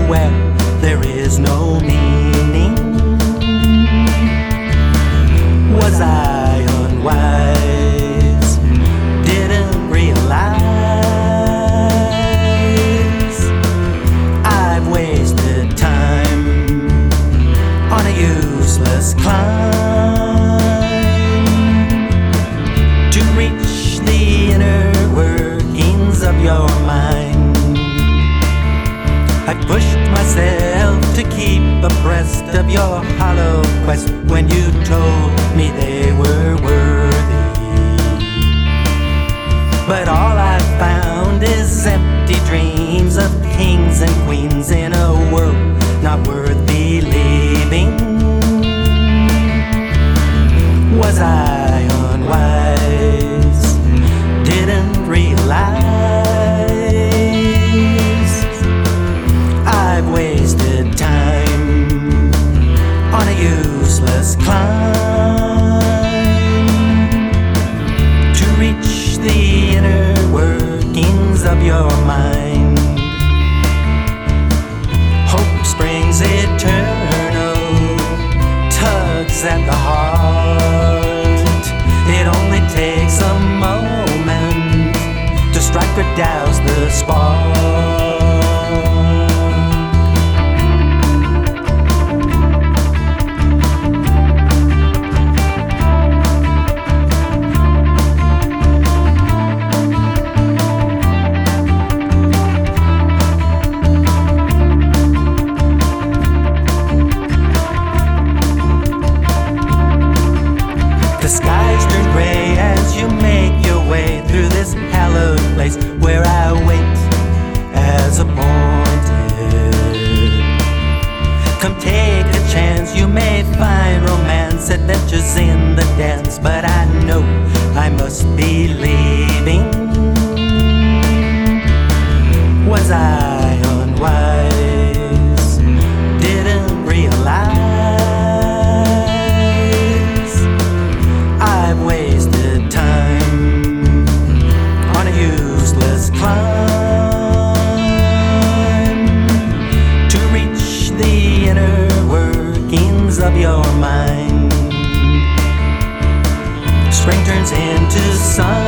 where there is no meaning. Was I unwise? Didn't realize I've wasted time on a useless climb to reach the inner workings of your mind. I pushed myself to keep abreast of your hollow quest when you told me they were worthy. But all I found is empty dreams of kings and queens in a world not worth believing. Was I unwise? Didn't realize I've wasted time on a useless climb to reach the inner workings of your mind. Hope springs eternal, tugs at the heart. It only takes a moment to strike or douse the spark. The skies turn gray as you make your way through this hallowed place where I wait as appointed. Come take a chance, you may find romance, adventures in the dance, but I know I must be leaving. Was I unwise? Didn't realize I've wasted time on a useless climb to reach the inner workings of your mind. Spring turns into sun.